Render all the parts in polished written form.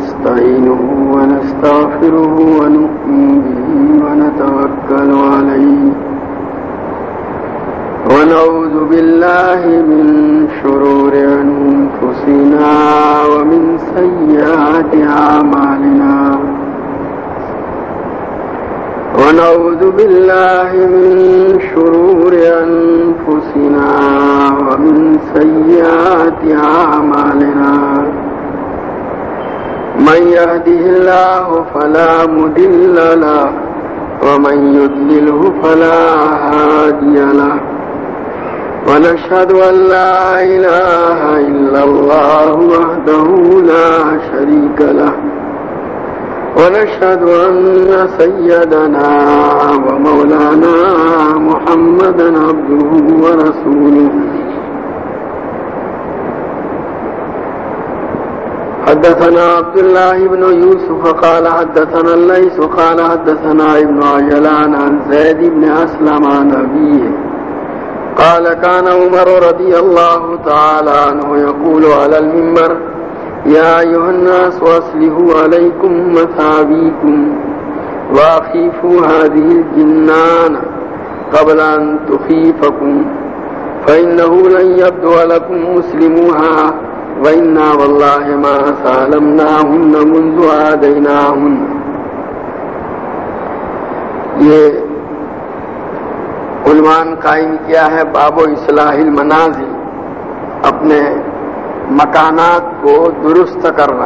ونستعينه ونستغفره ونؤمن به ونتوكل عليه ونعوذ بالله من شرور أنفسنا ومن سيئات أعمالنا ونعوذ بالله من شرور أنفسنا ومن سيئات أعمالنا من يهده الله فلا مضل له ومن يضلله فلا هادي له ونشهد أن لا إله إلا الله وحده لا شريك له ونشهد أن سيدنا ومولانا محمدا عبده ورسوله حدثنا عبد الله بن يوسف قال حدثنا الليث قال حدثنا ابن عجلان عن زيد بن أسلم عن أبيه قال كان عمر رضي الله تعالى عنه يقول على المنبر يا أيها الناس أصلحوا عليكم مثابيكم وأخيفوا هذه الجنان قبل أن تخيفكم فإنه لن يبدو لكم مسلموها وإنا والله ما سالمناهن منذ عاديناهن. یہ عنوان قائم کیا ہے باب و اصلاح المنازل، اپنے مکانات کو درست کرنا.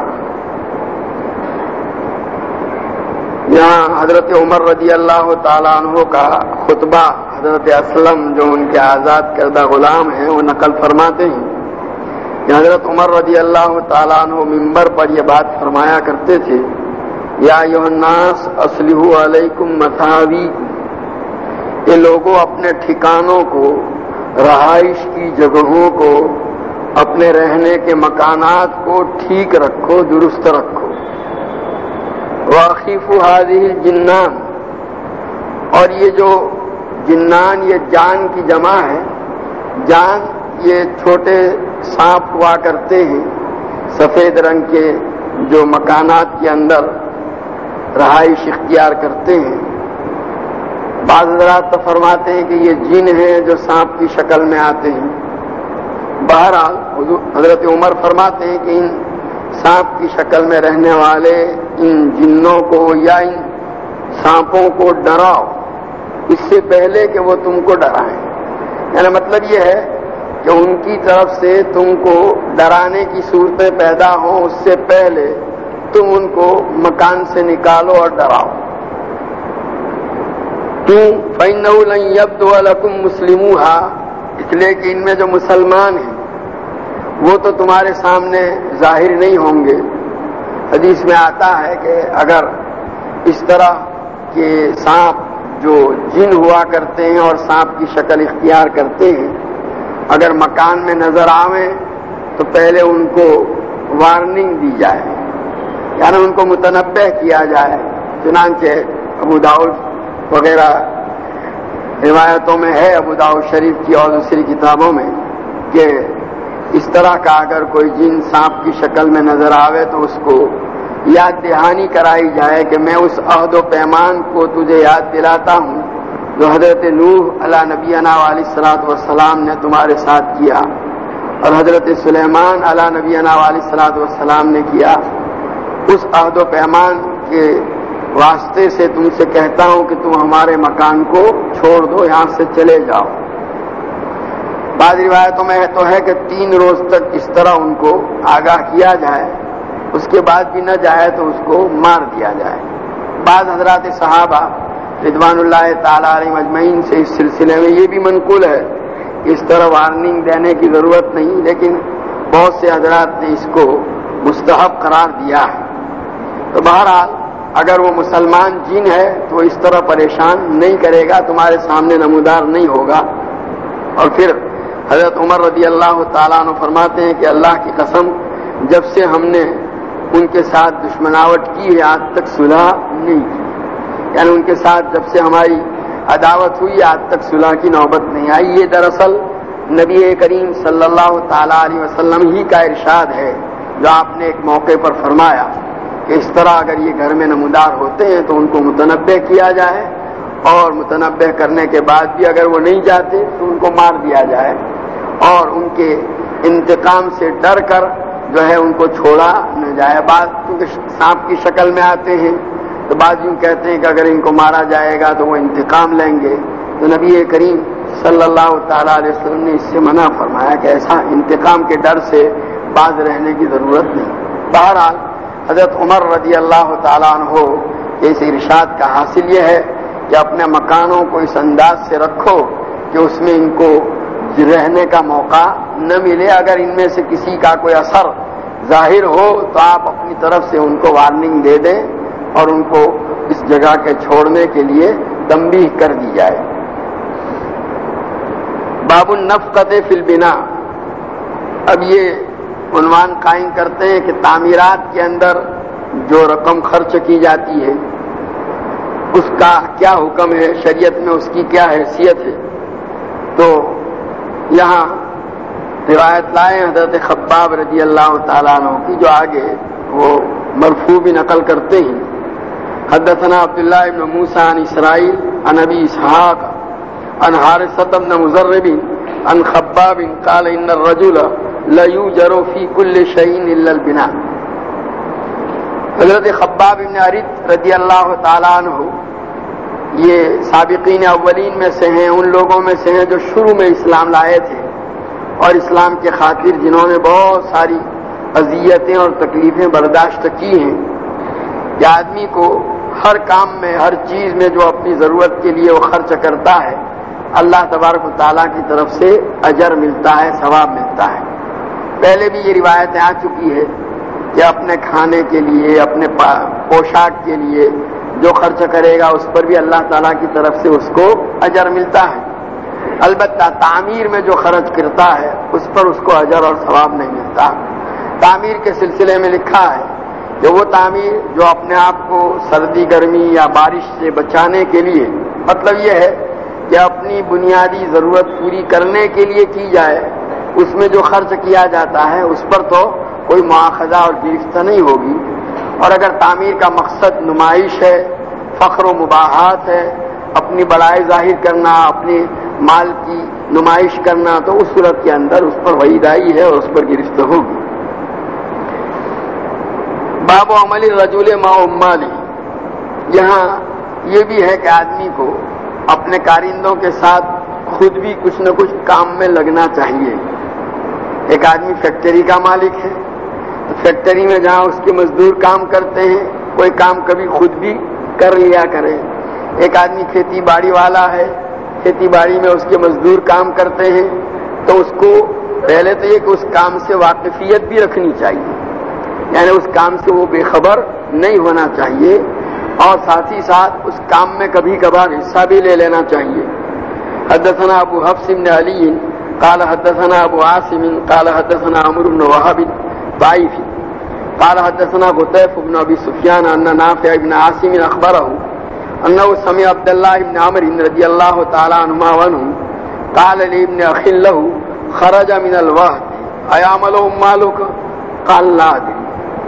یہاں حضرت عمر رضی اللہ تعالیٰ عنہ کا خطبہ حضرت اسلم جو ان کے آزاد کردہ غلام ہیں وہ نقل فرماتے ہیں کہ حضرت عمر رضی اللہ تعالیٰ عنہ منبر پر یہ بات فرمایا کرتے تھے، یا ایھا الناس اصلحوا علیکم مثاویکم، یہ لوگوں اپنے ٹھکانوں کو، رہائش کی جگہوں کو، اپنے رہنے کے مکانات کو ٹھیک رکھو، درست رکھو. وَأَخِيفُوا هَذِهِ الْجِنَّانِ، اور یہ جو جنان یہ جان کی جمع ہے. جان یہ چھوٹے سانپ ہوا کرتے ہیں سفید رنگ کے جو مکانات کے اندر رہائش اختیار کرتے ہیں. بعض حضرات تو فرماتے ہیں کہ یہ جن ہیں جو سانپ کی شکل میں آتے ہیں. بہرحال حضرت عمر فرماتے ہیں کہ ان سانپ کی شکل میں رہنے والے ان جنوں کو یا ان سانپوں کو ڈراؤ اس سے پہلے کہ وہ تم کو ڈرائیں. یعنی مطلب یہ ہے کہ ان کی طرف سے تم کو ڈرانے کی صورتیں پیدا ہوں اس سے پہلے تم ان کو مکان سے نکالو اور ڈراؤ. کیوں؟ فَإِنَّهُ لَن يَبْدُوَ لَكُمْ مُسْلِمُوهَا، اس لیے کہ ان میں جو مسلمان ہیں وہ تو تمہارے سامنے ظاہر نہیں ہوں گے. حدیث میں آتا ہے کہ اگر اس طرح کے سانپ جو جن ہوا کرتے ہیں اور سانپ کی شکل اختیار کرتے ہیں اگر مکان میں نظر آویں تو پہلے ان کو وارننگ دی جائے، یعنی ان کو متنبہ کیا جائے. چنانچہ ابو داؤد وغیرہ روایتوں میں ہے، ابو داؤد شریف کی اور دوسری کتابوں میں، کہ اس طرح کا اگر کوئی جن سانپ کی شکل میں نظر آوے تو اس کو یاد دہانی کرائی جائے کہ میں اس عہد و پیمان کو تجھے یاد دلاتا ہوں جو حضرت نوح علیہ نبینا علیہ الصلوۃ والسلام نے تمہارے ساتھ کیا اور حضرت سلیمان علیہ نبینا علیہ الصلوۃ والسلام نے کیا. اس عہد و پیمان کے واسطے سے تم سے کہتا ہوں کہ تم ہمارے مکان کو چھوڑ دو، یہاں سے چلے جاؤ. بعض روایتوں میں تو ہے کہ 3 روز تک اس طرح ان کو آگاہ کیا جائے، اس کے بعد بھی نہ جائے تو اس کو مار دیا جائے. بعض حضرات صحابہ رضوان اللہ تعالی علیہم اجمعین سے اس سلسلے میں یہ بھی منقول ہے کہ اس طرح وارننگ دینے کی ضرورت نہیں، لیکن بہت سے حضرات نے اس کو مستحب قرار دیا ہے. تو بہرحال اگر وہ مسلمان جن ہے تو اس طرح پریشان نہیں کرے گا، تمہارے سامنے نمودار نہیں ہوگا. اور پھر حضرت عمر رضی اللہ تعالیٰ عنہ فرماتے ہیں کہ اللہ کی قسم جب سے ہم نے ان کے ساتھ دشمناوٹ کی ہے آج تک صلح نہیں کی. یعنی ان کے ساتھ جب سے ہماری عداوت ہوئی آج تک صلح کی نوبت نہیں آئی. یہ دراصل نبی کریم صلی اللہ تعالی علیہ وسلم ہی کا ارشاد ہے جو آپ نے ایک موقع پر فرمایا کہ اس طرح اگر یہ گھر میں نمودار ہوتے ہیں تو ان کو متنبہ کیا جائے، اور متنبہ کرنے کے بعد بھی اگر وہ نہیں جاتے تو ان کو مار دیا جائے، اور ان کے انتقام سے ڈر کر جو ہے ان کو چھوڑا نہ جائے۔ بعض کیونکہ سانپ کی شکل میں آتے ہیں تو بعض یوں کہتے ہیں کہ اگر ان کو مارا جائے گا تو وہ انتقام لیں گے، تو نبی کریم صلی اللہ تعالی علیہ وسلم نے اس سے منع فرمایا کہ ایسا انتقام کے ڈر سے باز رہنے کی ضرورت نہیں۔ بہرحال حضرت عمر رضی اللہ تعالیٰ عنہ کے اس ارشاد کا حاصل یہ ہے کہ اپنے مکانوں کو اس انداز سے رکھو کہ اس میں ان کو رہنے کا موقع نہ ملے۔ اگر ان میں سے کسی کا کوئی اثر ظاہر ہو تو آپ اپنی طرف سے ان کو وارننگ دے دیں اور ان کو اس جگہ کے چھوڑنے کے لیے تنبیہ کر دی جائے۔ باب النفقۃ فی البناء، اب یہ عنوان قائم کرتے ہیں کہ تعمیرات کے اندر جو رقم خرچ کی جاتی ہے اس کا کیا حکم ہے، شریعت میں اس کی کیا حیثیت ہے۔ تو یہاں روایت لائے حضرت خباب رضی اللہ تعالیٰ عنہ کی، جو آگے وہ مرفوع بھی نقل کرتے ہیں۔ حدثنا عبداللہ بن موسیٰ عن اسرائیل عن ابی اسحاق عن حارثۃ بن مضرب عن خباب قال ان الرجل لیوجر فی کل شیء الا البناء۔ حضرت خباب بن ارد رضی اللہ تعالیٰ عنہ یہ سابقین اولین میں سے ہیں، ان لوگوں میں سے ہیں جو شروع میں اسلام لائے تھے، اور اسلام کے خاطر جنہوں نے بہت ساری اذیتیں اور تکلیفیں برداشت کی ہیں کہ آدمی کو ہر کام میں، ہر چیز میں جو اپنی ضرورت کے لیے وہ خرچ کرتا ہے، اللہ تبارک و تعالیٰ کی طرف سے اجر ملتا ہے، ثواب ملتا ہے۔ پہلے بھی یہ روایتیں آ چکی ہے کہ اپنے کھانے کے لیے، اپنے پوشاک کے لیے جو خرچ کرے گا اس پر بھی اللہ تعالیٰ کی طرف سے اس کو اجر ملتا ہے۔ البتہ تعمیر میں جو خرچ کرتا ہے اس پر اس کو اجر اور ثواب نہیں ملتا۔ تعمیر کے سلسلے میں لکھا ہے کہ وہ تعمیر جو اپنے آپ کو سردی گرمی یا بارش سے بچانے کے لیے، مطلب یہ ہے کہ اپنی بنیادی ضرورت پوری کرنے کے لیے کی جائے، اس میں جو خرچ کیا جاتا ہے اس پر تو کوئی مواخذہ اور گرفتہ نہیں ہوگی۔ اور اگر تعمیر کا مقصد نمائش ہے، فخر و مباحات ہے، اپنی بڑائی ظاہر کرنا، اپنے مال کی نمائش کرنا، تو اس صورت کے اندر اس پر وعید آئی ہے اور اس پر گرفتہ ہوگی۔ باب عمل الرجل مع مالی، یہاں یہ بھی ہے کہ آدمی کو اپنے کارندوں کے ساتھ خود بھی کچھ نہ کچھ کام میں لگنا چاہیے۔ ایک آدمی فیکٹری کا مالک ہے، تو فیکٹری میں جہاں اس کے مزدور کام کرتے ہیں کوئی کام کبھی خود بھی کر لیا کرے۔ ایک آدمی کھیتی باڑی والا ہے، کھیتی باڑی میں اس کے مزدور کام کرتے ہیں، تو اس کو پہلے تو یہ کہ اس کام سے واقفیت بھی رکھنی چاہیے، یعنی اس کام سے وہ بے خبر نہیں ہونا چاہیے، اور ساتھ ہی ساتھ اس کام میں کبھی کبھار حصہ بھی لے لینا چاہیے۔ حدثنا ابو حفص بن علی قال حدثنا ابو عاصم قال حدثنا عمرو بن وهب ضعيف قال حدثنا غطيف بن ابي سفيان ان نافع بن عاصم اخبره انه سمع عبد الله بن عمرو رضي الله تعالى عنهما وعنه قال لابن اخ له خرج من الوهد ايعمل مالك قال لا ادري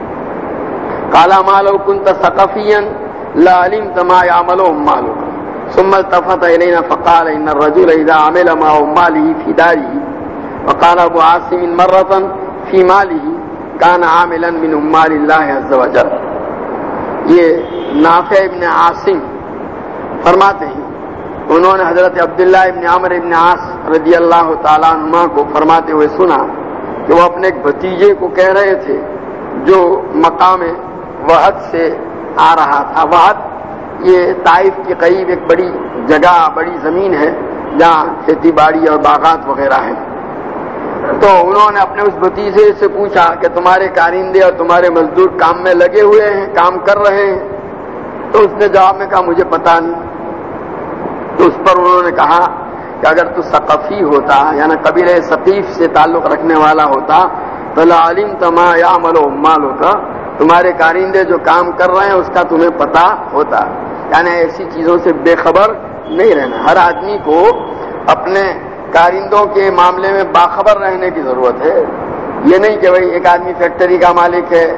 قال ما لو كنت ثقفيا لعلمت ما يعمل مالك ثم التفت الينا فقال ان الرجل اذا عمل مع ماله في داره وقال ابو عاصم مرة في ماله كان عاملا من عمال الله عز وجل۔ یہ نافع ابن عاصم فرماتے ہیں انہوں نے حضرت عبداللہ ابن عمرو ابن عاص رضی اللہ تعالیٰ عنہما کو فرماتے ہوئے سنا کہ وہ اپنے ایک بھتیجے کو کہہ رہے تھے جو مقام وحد سے آ رہا تھا۔ وحد یہ طائف کے قریب ایک بڑی جگہ، بڑی زمین ہے جہاں کھیتی باڑی اور باغات وغیرہ ہیں۔ تو انہوں نے اپنے اس بھتیجے سے پوچھا کہ تمہارے کارندے اور تمہارے مزدور کام میں لگے ہوئے ہیں، کام کر رہے ہیں؟ تو اس نے جواب میں کہا مجھے پتا نہیں۔ تو اس پر انہوں نے کہا کہ اگر تو ثقفی ہوتا، یعنی قبیلہ ثقیف سے تعلق رکھنے والا ہوتا تو لعلمت ما یعمل عمالک، تمہارے کارندے جو کام کر رہے ہیں اس کا تمہیں پتا ہوتا۔ یعنی ایسی چیزوں سے بے خبر نہیں رہنا، ہر آدمی کو اپنے کارندوں کے معاملے میں باخبر رہنے کی ضرورت ہے۔ یہ نہیں کہ بھئی ایک آدمی فیکٹری کا مالک ہے،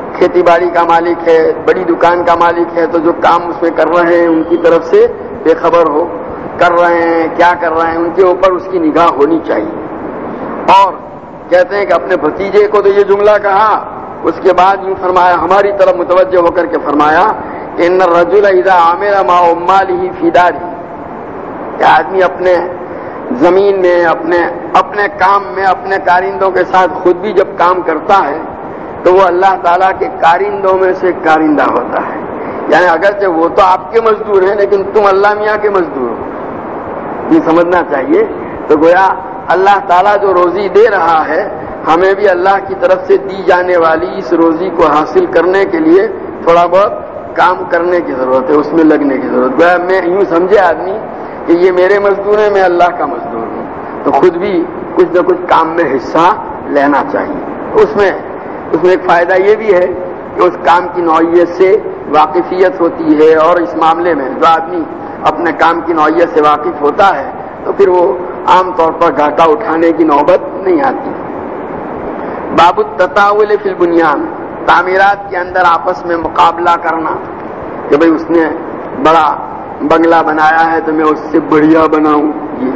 کھیتی باڑی کا مالک ہے، بڑی دکان کا مالک ہے، تو جو کام اس میں کر رہے ہیں ان کی طرف سے بے خبر ہو، کر رہے ہیں کیا کر رہے ہیں ان کے اوپر اس کی نگاہ ہونی چاہیے. اور کہتے ہیں کہ اپنے بھتیجے کو تو یہ جملہ کہا، اس کے بعد یوں فرمایا، ہماری طرف متوجہ ہو کر کے فرمایا ان الرجل اذا عمل مع ماله فی دارہ، کہ آدمی اپنے زمین میں اپنے کام میں اپنے کارندوں کے ساتھ خود بھی جب کام کرتا ہے تو وہ اللہ تعالیٰ کے کارندوں میں سے کارندہ ہوتا ہے. یعنی اگرچہ وہ تو آپ کے مزدور ہیں لیکن تم اللہ میاں کے مزدور ہو، یہ سمجھنا چاہیے. تو گویا اللہ تعالیٰ جو روزی دے رہا ہے ہمیں بھی اللہ کی طرف سے دی جانے والی اس روزی کو حاصل کرنے کے لیے تھوڑا بہت کام کرنے کی ضرورت ہے، اس میں لگنے کی ضرورت. گویا میں یوں سمجھے آدمی کہ یہ میرے مزدور ہیں، میں اللہ کا مزدور ہوں، تو خود بھی کچھ نہ کچھ کام میں حصہ لینا چاہیے. اس میں ایک فائدہ یہ بھی ہے کہ اس کام کی نوعیت سے واقفیت ہوتی ہے، اور اس معاملے میں جو آدمی اپنے کام کی نوعیت سے واقف ہوتا ہے تو پھر وہ عام طور پر گھاٹا اٹھانے کی نوبت نہیں آتی. باب التطاول فی البنیان، تعمیرات کے اندر آپس میں مقابلہ کرنا، کہ بھئی اس نے بڑا بنگلہ بنایا ہے تو میں اس سے بڑھیا بناؤں. یہ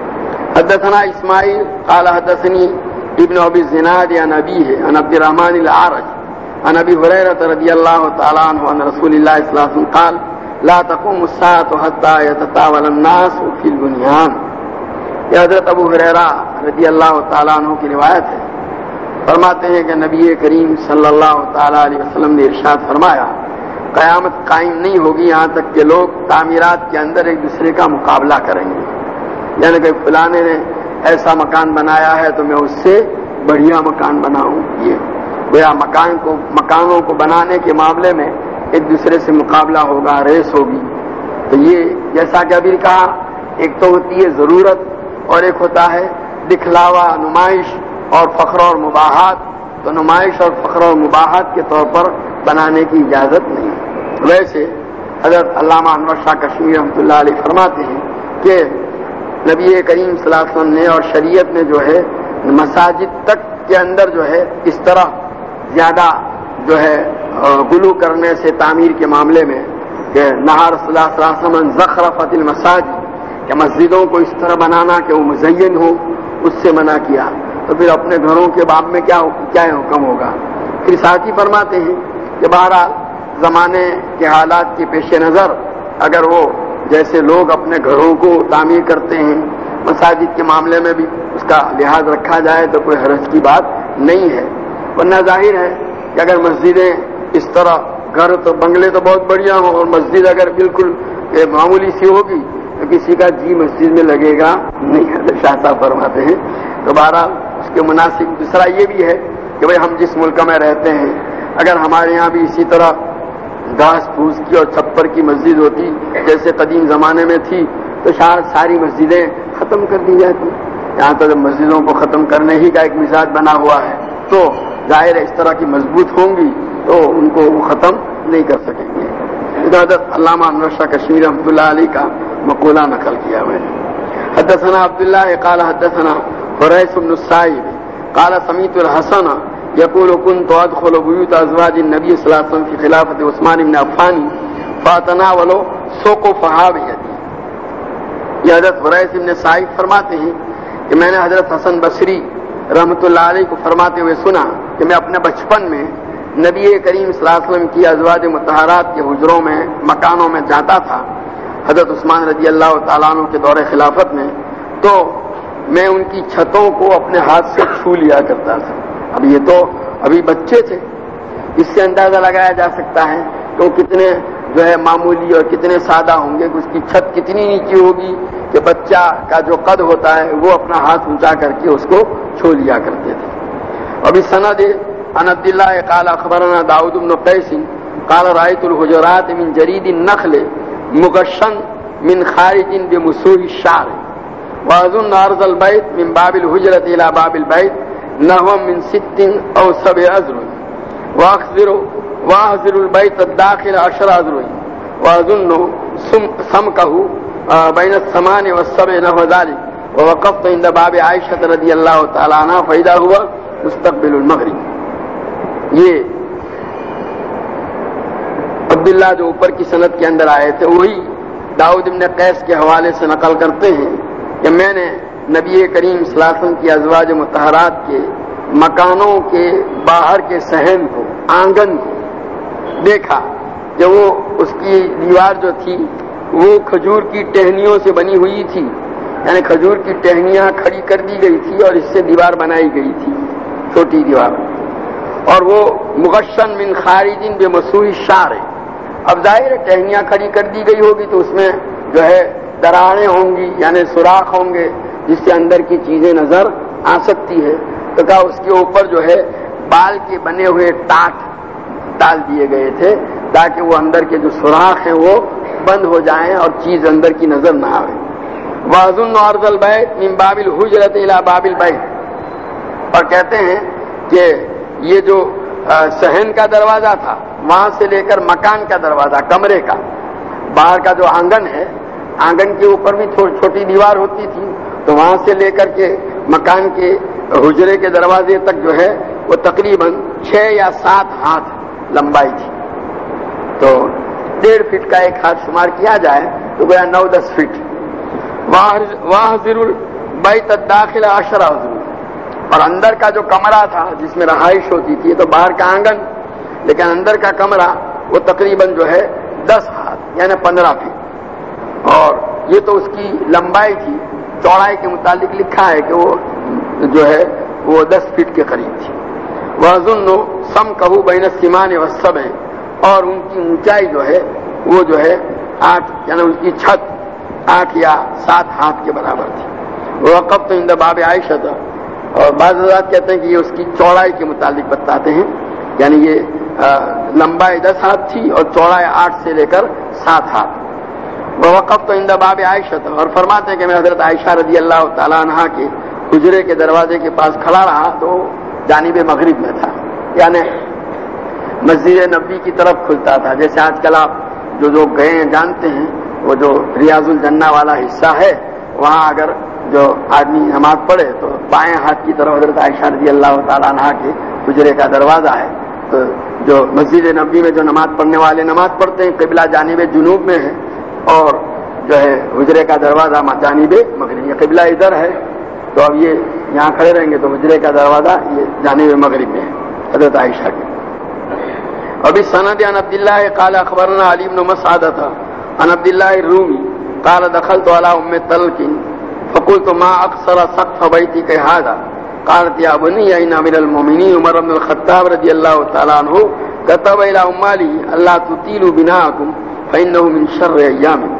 حدثنا اسماعیل قال حدثنی ابن ابی الزناد عن ابیہ عن عبد الرحمن الاعرج عن ابی ہریرہ رضی اللہ تعالی عنہ عن رسول اللہ صلی اللہ علیہ وسلم قال لا تقوم الساعة حتى يتطاول الناس في البنيان. یہ حضرت ابو ہریرہ رضی اللہ تعالی عنہ کی روایت ہے. فرماتے ہیں کہ نبی کریم صلی اللہ تعالی علیہ وسلم نے ارشاد فرمایا قیامت قائم نہیں ہوگی یہاں تک کہ لوگ تعمیرات کے اندر ایک دوسرے کا مقابلہ کریں گے. یعنی کہ فلانے نے ایسا مکان بنایا ہے تو میں اس سے بڑھیا مکان بناؤں. یہ گویا مکانوں کو بنانے کے معاملے میں ایک دوسرے سے مقابلہ ہوگا، ریس ہوگی. تو یہ جیسا کہ ابھی کہا، ایک تو ہوتی ہے ضرورت اور ایک ہوتا ہے دکھلاوا، نمائش اور فخر اور مباحات. تو نمائش اور فخر اور مباحات کے طور پر بنانے کی اجازت نہیں. ویسے حضرت علامہ انور شاہ کشمیری رحمۃ اللہ علیہ فرماتے ہیں کہ نبی کریم صلی اللہ علیہ وسلم نے اور شریعت نے جو ہے مساجد تک کے اندر جو ہے اس طرح زیادہ جو ہے غلو کرنے سے تعمیر کے معاملے میں کہ نہا رسول اللہ صلی اللہ علیہ وسلم زخرفت المساجد، کہ مسجدوں کو اس طرح بنانا کہ وہ مزین ہو، اس سے منع کیا. تو پھر اپنے گھروں کے باب میں کیا حکم ہوگا. پھر ساتھ ہی فرماتے ہیں کہ بہرحال زمانے کے حالات کے پیش نظر اگر وہ جیسے لوگ اپنے گھروں کو تعمیر کرتے ہیں مساجد کے معاملے میں بھی اس کا لحاظ رکھا جائے تو کوئی حرج کی بات نہیں ہے. ورنہ ظاہر ہے کہ اگر مسجدیں اس طرح، گھر تو بنگلے تو بہت بڑھیا ہوں اور مسجد اگر بالکل معمولی سی ہوگی تو کسی کا جی مسجد میں لگے گا نہیں. شاہ صاحب فرماتے ہیں تو بہرحال اس کے مناسب دوسرا یہ بھی ہے کہ بھئی ہم جس ملک میں رہتے ہیں اگر ہمارے یہاں بھی اسی طرح گھاس پھوس کی اور چھپر کی مسجد ہوتی جیسے قدیم زمانے میں تھی تو شاید ساری مسجدیں ختم کر دی جاتی. یہاں تو جب مسجدوں کو ختم کرنے ہی کا ایک مزاج بنا ہوا ہے تو ظاہر ہے اس طرح کی مضبوط ہوں گی تو ان کو وہ ختم نہیں کر سکیں گے. حضرت علامہ انور شاہ کشمیری رحمۃ اللہ علیہ کا مقولہ نقل کیا میں نے. حدثنا عبداللہ قال حدثنا حریث بن السائب قال سمعت الحسن يقول كنت ادخل بيوت ازواج النبي صلى الله عليه وسلم في خلافة عثمان بن عفان فاتناول سقفها بيدي. یہ حضرت حریث بن السائب فرماتے ہیں کہ میں نے حضرت حسن بصری رحمۃ اللہ علیہ کو فرماتے ہوئے سنا کہ میں اپنے بچپن میں نبی کریم صلی اللہ علیہ وسلم کی ازواج مطہرات کے حجروں میں مکانوں میں جاتا تھا حضرت عثمان رضی اللہ تعالیٰ عنہ کے دور خلافت میں، تو میں ان کی چھتوں کو اپنے ہاتھ سے چھو لیا کرتا تھا. اب یہ تو ابھی بچے تھے، اس سے اندازہ لگایا جا سکتا ہے کہ وہ کتنے جو ہے معمولی اور کتنے سادہ ہوں گے، اس کی چھت کتنی نیچی ہوگی کہ بچہ کا جو قد ہوتا ہے وہ اپنا ہاتھ اونچا کر کے اس کو چھو لیا کرتے تھے. ابھی سند عن عبد الله قال اخبرنا داؤد بن قيس قال رايت الحجرات من جريد النخل مغشا من خارج بمسوح الشعر واظن عرض البيت من باب الحجرة الى باب البيت نحو من 6 أو 7 أذرع واحذر البيت الداخل 10 أذرع واظن سمكه بين 8 و7 نحو ذلك ووقفت عند باب عائشة رضي الله تعالى عنها فإذا هو مستقبل المغرب. یہ عبداللہ جو اوپر کی سند کے اندر آئے تھے وہی داؤد ابن قیس کے حوالے سے نقل کرتے ہیں کہ میں نے نبی کریم صلی اللہ علیہ وسلم کی ازواج مطہرات کے مکانوں کے باہر کے صحن کو، آنگن کو دیکھا کہ وہ اس کی دیوار جو تھی وہ کھجور کی ٹہنیوں سے بنی ہوئی تھی، یعنی کھجور کی ٹہنیاں کھڑی کر دی گئی تھی اور اس سے دیوار بنائی گئی تھی، چھوٹی دیوار، اور وہ مغشن من خارج بمسوح الشعر۔ اب ظاہر ہے ٹہنیاں کھڑی کر دی گئی ہوگی تو اس میں جو ہے دراڑیں ہوں گی، یعنی سوراخ ہوں گے جس سے اندر کی چیزیں نظر آ سکتی ہے، تو کہا اس کے اوپر جو ہے بال کے بنے ہوئے ٹاٹ ڈال دیے گئے تھے تاکہ وہ اندر کے جو سوراخ ہیں وہ بند ہو جائیں اور چیز اندر کی نظر نہ آئے۔ وَأَظُنُّ عَرْضَ الْبَيْتِ مِنْ بَابِ الْحُجْرَةِ إِلَى بَابِ الْبَيْتِ، اور کہتے ہیں کہ یہ جو صحن کا دروازہ تھا وہاں سے لے کر مکان کا دروازہ، کمرے کا باہر کا جو آنگن ہے، آنگن کے اوپر بھی چھوٹی دیوار ہوتی تھی، تو وہاں سے لے کر کے مکان کے حجرے کے دروازے تک جو ہے وہ تقریباً 6 یا 7 ہاتھ لمبائی تھی، تو 1.5 فٹ کا ایک ہاتھ شمار کیا جائے تو گویا 9-10 فٹ۔ وَأَحْضِرُ الْبَيْتَ الدَّاخِلَ 10 حضور، اور اندر کا جو کمرہ تھا جس میں رہائش ہوتی تھی، تو باہر کا آنگن لیکن اندر کا کمرہ وہ تقریباً جو ہے 10 ہاتھ یعنی 15 فٹ، اور یہ تو اس کی لمبائی تھی، چوڑائی کے متعلق لکھا ہے کہ وہ جو ہے وہ 10 فٹ کے قریب تھی۔ وَأَظُنُّ سَمْكَهُ بَيْنَ السِّمَانِ وَالسَّبْعِ، اور ان کی اونچائی جو ہے وہ جو ہے 8 یعنی ان کی چھت 8 یا 7 ہاتھ کے برابر تھی۔ وَوَقَفْتُ عِنْدَ بَابِ عَائِشَةَ، اور بعض حضرات کہتے ہیں کہ یہ اس کی چوڑائی کے متعلق بتاتے ہیں، یعنی یہ لمبائی 10 ہاتھ تھی اور چوڑائی 8 سے لے کر 7 ہاتھ۔ وَوَقَفْتُ عِنْدَ بَابِ عَائِشَةَ، اور فرماتے ہیں کہ میں حضرت عائشہ رضی اللہ تعالیٰ عنہا کے حجرے کے دروازے کے پاس کھڑا رہا تو جانب مغرب میں تھا، یعنی مسجد نبوی کی طرف کھلتا تھا۔ جیسے آج کل آپ جو لوگ گئے ہیں جانتے ہیں، وہ جو ریاض الجنہ والا حصہ ہے وہاں اگر جو آدمی نماز پڑھے تو بائیں ہاتھ کی طرف حضرت عائشہ رضی اللہ تعالیٰ عنہا کے حجرے کا دروازہ ہے، تو جو مسجد نبوی میں جو نماز پڑھنے والے نماز پڑھتے ہیں قبلہ جانب جنوب میں ہے، اور جو ہے حجرے کا دروازہ جانب مغرب، یہ قبلہ ادھر ہے، تو اب یہ یہاں کھڑے رہیں گے تو حجرے کا دروازہ یہ جانب مغرب میں ہے حضرت عائشہ کے۔ ابھی سند عن عبداللہ قال اخبرنا علی بن مسعدہ عن عبداللہ الرومی قال دخلت على ام طلق فقلت ما اقصر سقف بيتك هذا قالت يا بني ان امير المؤمنين عمر بن الخطاب رضی اللہ تعالی عنہ كتب الى اماله الا تطيلوا بناءكم فانه من شر ايامكم۔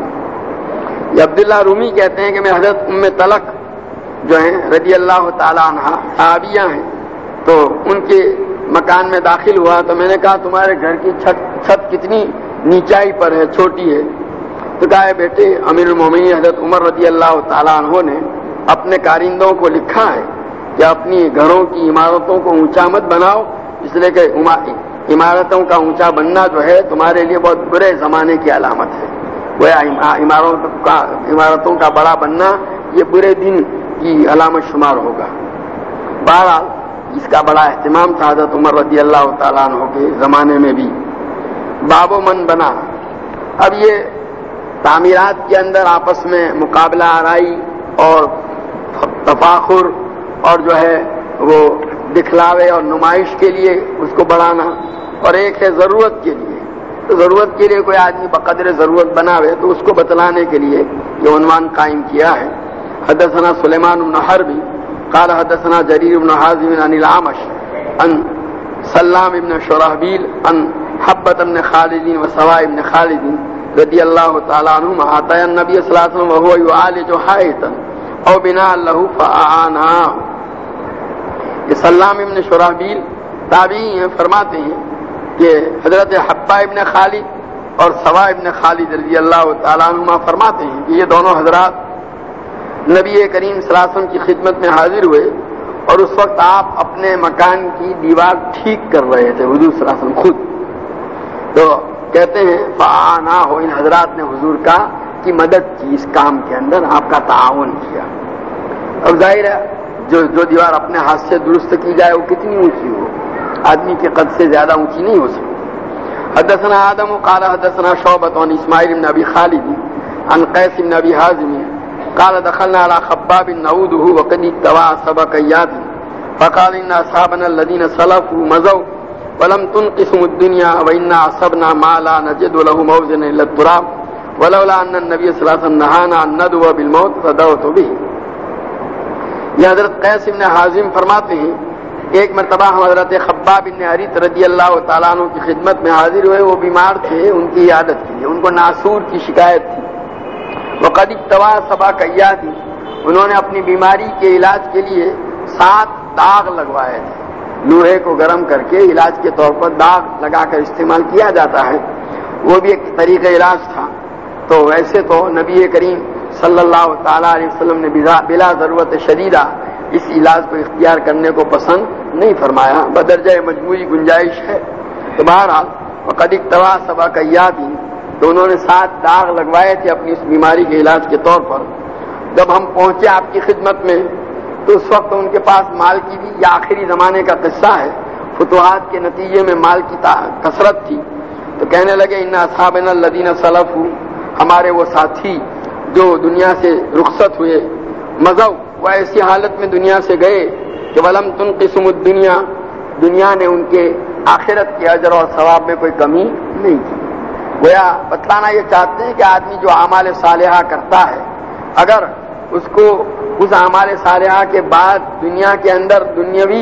یہ عبداللہ رومی کہتے ہیں کہ میں حضرت ام طلق جو ہیں رضی اللہ تعالی عنہ صحابیہ ہیں، تو ان کے مکان میں داخل ہوا تو میں نے کہا تمہارے گھر کی چھت کتنی نیچائی پر ہے، چھوٹی ہے؟ تو کہا ہے بیٹے امیر المومنین حضرت عمر رضی اللہ تعالیٰ عنہ نے اپنے کارندوں کو لکھا ہے کہ اپنی گھروں کی عمارتوں کو اونچا مت بناؤ، اس لیے کہ عمارتوں کا اونچا بننا جو ہے تمہارے لیے بہت برے زمانے کی علامت ہے، وہ عمارتوں کا بڑا بننا یہ برے دن کی علامت شمار ہوگا۔ بہرحال اس کا بڑا اہتمام تھا حضرت عمر رضی اللہ تعالیٰ عنہ کے زمانے میں بھی۔ باب و من بنا، اب یہ تعمیرات کے اندر آپس میں مقابلہ آرائی اور تفاخر اور جو ہے وہ دکھلاوے اور نمائش کے لیے اس کو بڑھانا، اور ایک ہے ضرورت کے لیے، تو ضرورت کے لیے کوئی آدمی بقدر ضرورت بناوے تو اس کو بتلانے کے لیے یہ عنوان قائم کیا ہے۔ حدثنا سلیمان بن حرب قال حدثنا جریر بن حازم عن الاعمش عن سلام بن شرحبیل عن حبۃ بن خالد وسواء بن خالد رضی اللہ تعالی عنہما آتا النبی صلی اللہ علیہ وسلم وهو يعالج حائطا او بناء له فاعاناه۔ یہ سلام بن شرحبیل تابعی ہیں، فرماتے ہیں کہ حضرت حبہ ابن خالد اور سواء ابن خالد رضی اللہ تعالی عنہما فرماتے ہیں کہ یہ دونوں حضرات نبی کریم صلی اللہ علیہ وسلم کی خدمت میں حاضر ہوئے، اور اس وقت آپ اپنے مکان کی دیوار ٹھیک کر رہے تھے حضور صلی اللہ علیہ وسلم خود، تو کہتے ہیں فآنا ہو، ان حضرات نے حضور کی مدد کی، اس کام کے اندر آپ کا تعاون کیا۔ اب ظاہر ہے جو دیوار اپنے ہاتھ سے درست کی جائے وہ کتنی اونچی ہو، آدمی کے قد سے زیادہ اونچی نہیں ہو سکتی۔ حدثنا آدم قال حدثنا شعبة عن اسماعیل بن ابی خالد عن قیس بن ابی حازم قال دخلنا على خباب نعوده وقد اتبع سبع كيات فقال ان اصحابنا الذين سلفوا مزوا ولم تنقسم الدنيا وإنا عصبنا ما لا نجد له موزنا الا التراب ولولا ان النبي صلى الله عليه وسلم نهانا ان ندعو بالموت فدعوت به. یہ حضرت قیس بن حازم فرماتے ہیں ایک مرتبہ ہم حضرت خباب بن اریت رضی اللہ تعالیٰ عنہ کی خدمت میں حاضر ہوئے. وہ بیمار تھے, ان کی عیادت کے لیے. ان کو ناسور کی شکایت تھی. وقد اکتوا سبع کیات, انہوں نے اپنی بیماری کے علاج کے لیے 7 داغ لگوائے تھے. لوہے کو گرم کر کے علاج کے طور پر داغ لگا کر استعمال کیا جاتا ہے, وہ بھی ایک طریقہ علاج تھا. تو ویسے تو نبی کریم صلی اللہ تعالیٰ علیہ وسلم نے بلا ضرورت شدیدہ اس علاج کو اختیار کرنے کو پسند نہیں فرمایا, بدرجہ مجبوری گنجائش ہے. تو بہرحال وقد اکتوا سبع کیات, تو انہوں نے 7 داغ لگوائے تھے اپنی اس بیماری کے علاج کے طور پر. جب ہم پہنچے آپ کی خدمت میں تو اس وقت ان کے پاس مال کی بھی, یہ آخری زمانے کا قصہ ہے, فتوحات کے نتیجے میں مال کی کثرت تھی. تو کہنے لگے ان اصحابنا الذین سلفوا, ہمارے وہ ساتھی جو دنیا سے رخصت ہوئے, مزو, وہ ایسی حالت میں دنیا سے گئے کہ ولم تنقسم الدنیا, دنیا نے ان کے آخرت کے اجر اور ثواب میں کوئی کمی نہیں کی. گویا بتلانا یہ چاہتے ہیں کہ آدمی جو اعمال صالحہ کرتا ہے, اگر اس کو اس اعمال صالحہ کے بعد دنیا کے اندر دنیاوی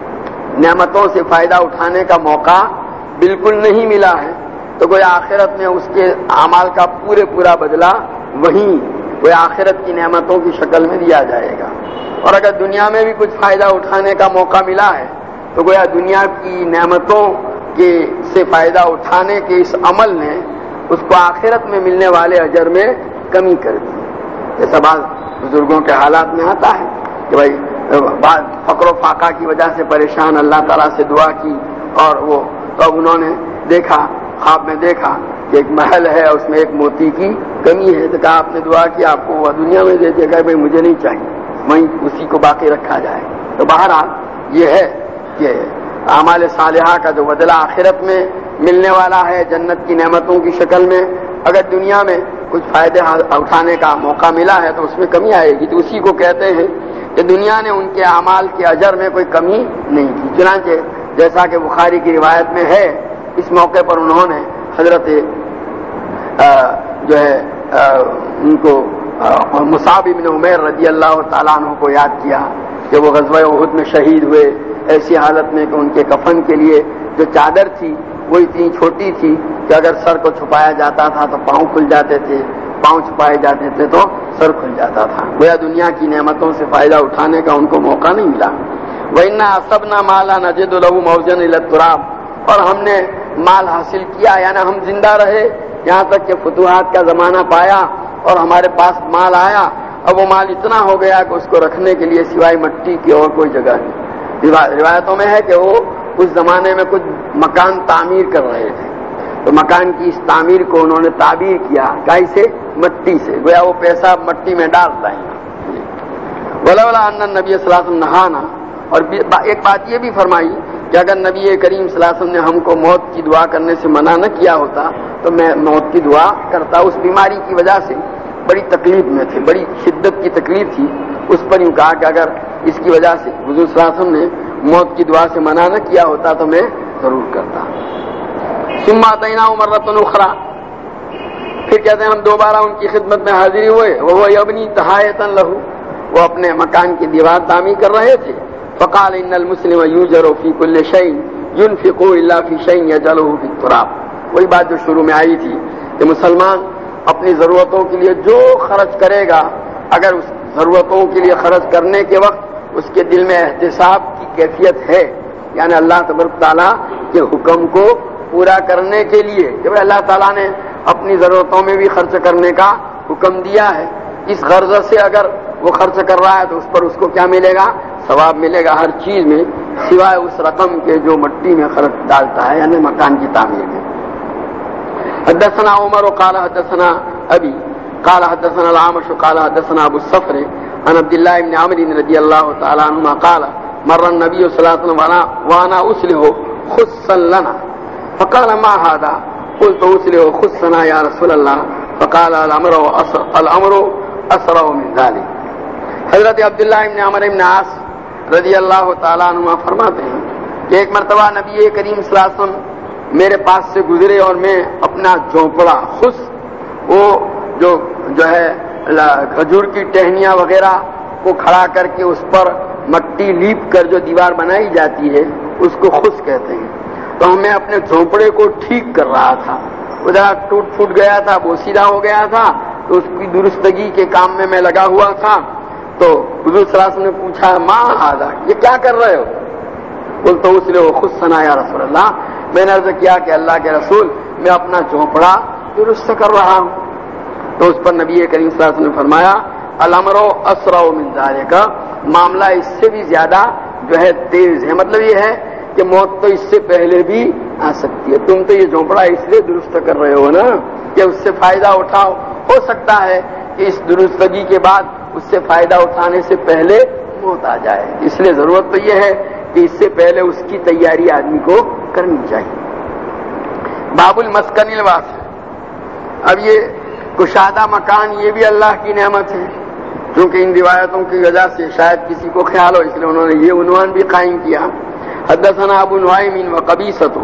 نعمتوں سے فائدہ اٹھانے کا موقع بالکل نہیں ملا ہے, تو گویا آخرت میں اس کے اعمال کا پورا بدلہ وہیں وہ آخرت کی نعمتوں کی شکل میں دیا جائے گا. اور اگر دنیا میں بھی کچھ فائدہ اٹھانے کا موقع ملا ہے تو گویا دنیا کی نعمتوں کے سے فائدہ اٹھانے کے اس عمل نے اس کو آخرت میں ملنے والے اجر میں کمی کر دی. جیسا بعض بزرگوں کے حالات میں آتا ہے کہ بھائی بعض فقر و فاقہ کی وجہ سے پریشان, اللہ تعالیٰ سے دعا کی اور وہ تب انہوں نے دیکھا, خواب میں دیکھا کہ ایک محل ہے اس میں ایک موتی کی کمی ہے. تو کہا آپ نے دعا کی, آپ کو وہ دنیا میں دے دیا, کہ بھائی مجھے نہیں چاہیے, وہیں اسی کو باقی رکھا جائے. تو بہرحال یہ ہے کہ اعمال صالحہ کا جو بدلہ آخرت میں ملنے والا ہے جنت کی نعمتوں کی شکل میں, اگر دنیا میں کچھ فائدے اٹھانے کا موقع ملا ہے تو اس میں کمی آئے گی. تو اسی کو کہتے ہیں کہ دنیا نے ان کے اعمال کے اجر میں کوئی کمی نہیں کی. چنانچہ جیسا کہ بخاری کی روایت میں ہے, اس موقع پر انہوں نے حضرت جو ہے ان کو مصعب بن عمیر رضی اللہ تعالیٰ عنہ کو یاد کیا کہ وہ غزوہ احد میں شہید ہوئے ایسی حالت میں کہ ان کے کفن کے لیے جو چادر تھی وہ اتنی چھوٹی تھی کہ اگر سر کو چھپایا جاتا تھا تو پاؤں کھل جاتے تھے, پاؤں چھپائے جاتے تھے تو سر کھل جاتا تھا. گویا دنیا کی نعمتوں سے فائدہ اٹھانے کا ان کو موقع نہیں ملا. وَإِنَّا أَصَبْنَا مَا لَا نَجِدُ لَهُ مَوْزَنًا إِلَّا التُّرَابَ, اور ہم نے مال حاصل کیا, یعنی ہم زندہ رہے یہاں تک کہ فتوحات کا زمانہ پایا اور ہمارے پاس مال آیا. اب وہ مال اتنا ہو گیا کہ اس کو رکھنے کے لیے سوائے مٹی کی اور کوئی جگہ نہیں. روایتوں میں ہے کہ وہ اس زمانے میں کچھ مکان تعمیر کر رہے تھے, تو مکان کی اس تعمیر کو انہوں نے تعبیر کیا کیسے, مٹی سے. گویا وہ پیسہ مٹی میں ڈال رہے ہیں. ولولا ان النبی صلی اللہ علیہ وسلم نہانا, اور ایک بات یہ بھی فرمائی کہ اگر نبی کریم صلی اللہ علیہ وسلم نے ہم کو موت کی دعا کرنے سے منع نہ کیا ہوتا تو میں موت کی دعا کرتا. اس بیماری کی وجہ سے بڑی تکلیف میں تھے, بڑی شدت کی تکلیف تھی. اس پر یوں کہا کہ اگر اس کی وجہ سے حضور صلی اللہ علیہ وسلم نے موت کی دعا سے منع نہ کیا ہوتا تو میں ضرور کرتا. ثم اتینا مرۃ اخرى, پھر کہتے ہیں ہم دوبارہ ان کی خدمت میں حاضر ہوئے. وہ یبنی تحایتا لہ, وہ اپنے مکان کی دیوار تعمیر کر رہے تھے. فقال ان المسلم یوجر فی کل شیء ينفق الا فی شیء یجعله فی التراب. وہی بات جو شروع میں آئی تھی کہ مسلمان اپنی ضرورتوں کے لیے جو خرچ کرے گا, اگر اس ضرورتوں کے لیے خرچ کرنے کے وقت اس کے دل میں احتساب کی کیفیت ہے, یعنی اللہ تبارک تعالیٰ کے حکم کو پورا کرنے کے لیے, کہ اللہ تعالیٰ نے اپنی ضرورتوں میں بھی خرچ کرنے کا حکم دیا ہے, اس غرض سے اگر وہ خرچ کر رہا ہے تو اس پر اس کو کیا ملے گا, ثواب ملے گا ہر چیز میں, سوائے اس رقم کے جو مٹی میں خرچ ڈالتا ہے, یعنی مکان کی تعمیر میں. حدثنا عمر قال حدثنا ابي قال حدثنا العامش قال حدثنا ابو الصفر عن عبد الله بن عمرو رضي الله تعالى عنهما قال مر النبي صلى الله عليه وسلم وانا اصلح خصا لنا فقال ما هذا قلت اسلو خصنا یا رسول اللہ فقال الامر اسرع من ذلك. حضرت عبداللہ ابن عمرو ابن عاص رضی اللہ تعالیٰ عنہ فرماتے ہیں کہ ایک مرتبہ نبی کریم صلی اللہ علیہ وسلم میرے پاس سے گزرے اور میں اپنا جھونپڑا خس وہ جو ہے کھجور کی ٹہنیاں وغیرہ کو کھڑا کر کے اس پر مٹی لیپ کر جو دیوار بنائی جاتی ہے اس کو خس کہتے ہیں. تو میں اپنے جھونپڑے کو ٹھیک کر رہا تھا، ادھر ٹوٹ پھوٹ گیا تھا، بوسیدہ ہو گیا تھا، تو اس کی درستگی کے کام میں لگا ہوا تھا. تو حضور صلی اللہ علیہ وسلم نے پوچھا ما ھذا، یہ کیا کر رہے ہو؟ قلت اسلو خصنا یا رسول اللہ، میں نے عرض کیا کہ اللہ کے رسول میں اپنا جھونپڑا درست کر رہا ہوں. تو اس پر نبی کریم صلی اللہ علیہ وسلم نے فرمایا الامر اسرع من ذلک، معاملہ اس سے بھی زیادہ جو ہے تیز ہے. مطلب یہ ہے کہ موت تو اس سے پہلے بھی آ سکتی ہے. تم تو یہ جھونپڑا اس لیے درست کر رہے ہو نا کہ اس سے فائدہ اٹھاؤ. ہو سکتا ہے کہ اس درستگی کے بعد اس سے فائدہ اٹھانے سے پہلے موت آ جائے، اس لیے ضرورت تو یہ ہے کہ اس سے پہلے اس کی تیاری آدمی کو کرنی چاہیے. باب المسکن الواسع. اب یہ کشادہ مکان یہ بھی اللہ کی نعمت ہے، کیونکہ ان روایتوں کی وجہ سے شاید کسی کو خیال ہو، اس لیے انہوں نے یہ عنوان بھی قائم کیا. حدثنا ابو نعیم وقبیصۃ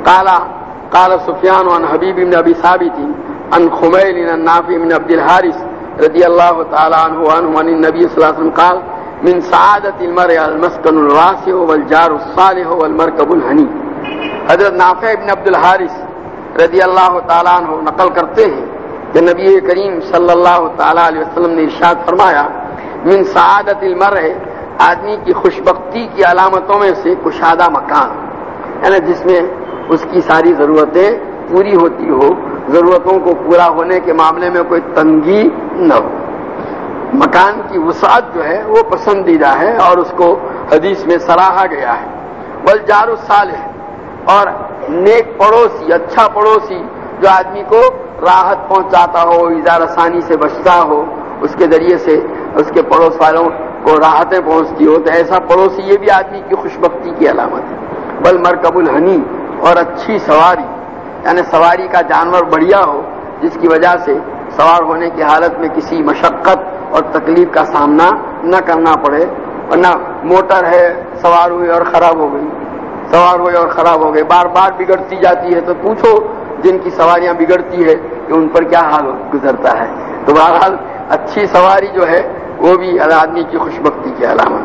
قال سفیان عن حبیب بن ابی ثابت عن خمیل عن نافع بن عبد الحارث رضی اللہ تعالی عنہ عن النبی صلی اللہ علیہ وسلم قال من سعادت المرء المسکن الواسع والجار الصالح والمرکب الحنی. حضرت نافع بن عبد الحارث رضی اللہ تعالی عنہ نقل کرتے ہیں کہ نبی کریم صلی اللہ تعالی علیہ وسلم نے ارشاد فرمایا من سعادت المرء، آدمی کی خوشبختی کی علامتوں میں سے کشادہ مکان، یعنی جس میں اس کی ساری ضرورتیں پوری ہوتی ہو، ضرورتوں کو پورا ہونے کے معاملے میں کوئی تنگی نہ ہو. مکان کی وسعت جو ہے وہ پسندیدہ ہے اور اس کو حدیث میں سراہا گیا ہے. والجار الصالح، اور نیک پڑوسی، اچھا پڑوسی جو آدمی کو راحت پہنچاتا ہو، ایذا رسانی سے بچتا ہو، اس کے ذریعے سے اس کے پڑوس والوں کو راحتیں پہنچتی ہو، تو ایسا پڑوسی یہ بھی آدمی کی خوشبختی کی علامت ہے. بل مرکب الحنی، اور اچھی سواری، یعنی سواری کا جانور بڑھیا ہو جس کی وجہ سے سوار ہونے کی حالت میں کسی مشقت اور تکلیف کا سامنا نہ کرنا پڑے. ورنہ موٹر ہے، سوار ہوئی اور خراب ہو گئی، سوار ہوئی اور خراب ہو گئی، بار بار بگڑتی جاتی ہے، تو پوچھو جن کی سواریاں بگڑتی ہے کہ ان پر کیا حال گزرتا ہے. تو بہرحال اچھی سواری جو ہے وہ بھی آدمی کی خوشبختی کی علامت.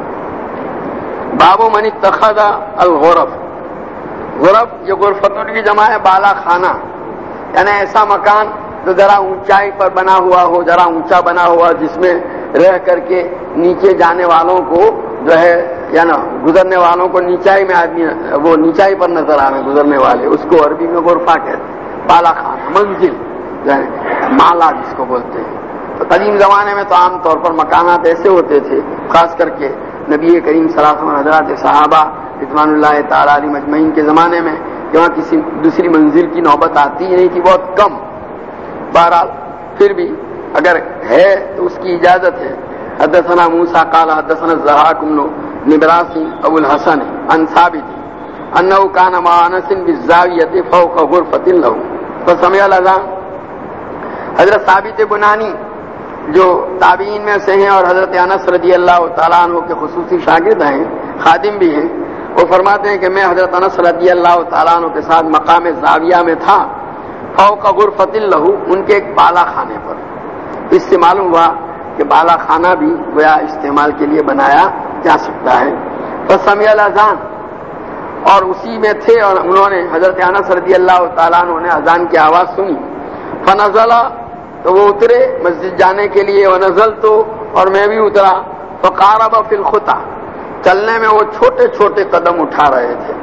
باب من اتخذ الغرف. غرف یہ غرفتن کی جمع ہے بالا خانہ، یعنی ایسا مکان جو ذرا اونچائی پر بنا ہوا ہو، ذرا اونچا بنا ہوا، جس میں رہ کر کے نیچے جانے والوں کو جو ہے یا نا گزرنے والوں کو نیچائی میں آدمی وہ نیچائی پر نظر آئے گزرنے والے، اس کو عربی میں غرفہ کہتے ہیں. بالا خانہ، منزل، مالا جس کو بولتے ہیں. تو قدیم زمانے میں تو عام طور پر مکانات ایسے ہوتے تھے، خاص کر کے نبی کریم صلی اللہ علیہ وسلم حضرات صحابہ رضوان اللہ تعالی علیہ مجمعین کے زمانے میں کہ وہاں کسی دوسری منزل کی نوبت آتی ہی نہیں تھی، بہت کم. بہرحال پھر بھی اگر ہے تو اس کی اجازت ہے. حدثنا موسیٰ قال حدثنا الضحاک بن نبراس ابو الحسن عن ثابت انه كان مع انس بالزاویہ فوق غرفۃ له فسمع الاذان. حضرت ثابت بنانی جو تابعین میں سے ہیں اور حضرت انس رضی اللہ تعالیٰ عنہ کے خصوصی شاگرد ہیں، خادم بھی ہیں، وہ فرماتے ہیں کہ میں حضرت انس رضی اللہ تعالیٰ عنہ کے ساتھ مقام زاویہ میں تھا، فوق غرفۃ له، ان کے ایک بالا خانے پر. اس سے معلوم ہوا کہ بالا خانہ بھی گویا استعمال کے لیے بنایا جا سکتا ہے. فسمع الاذان، اور اسی میں تھے اور انہوں نے حضرت انس رضی اللہ تعالیٰ عنہ نے اذان کی آواز سنی. فنزل، تو وہ اترے مسجد جانے کے لیے، ونزل تو، اور میں بھی اترا. فقارب فی الخطا، چلنے میں وہ چھوٹے چھوٹے قدم اٹھا رہے تھے.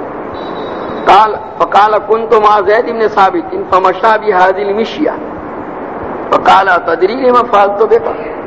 فقال كنت مع زید بن ثابت فمشى بهذه المشية فقال تدري لما فعلت بك.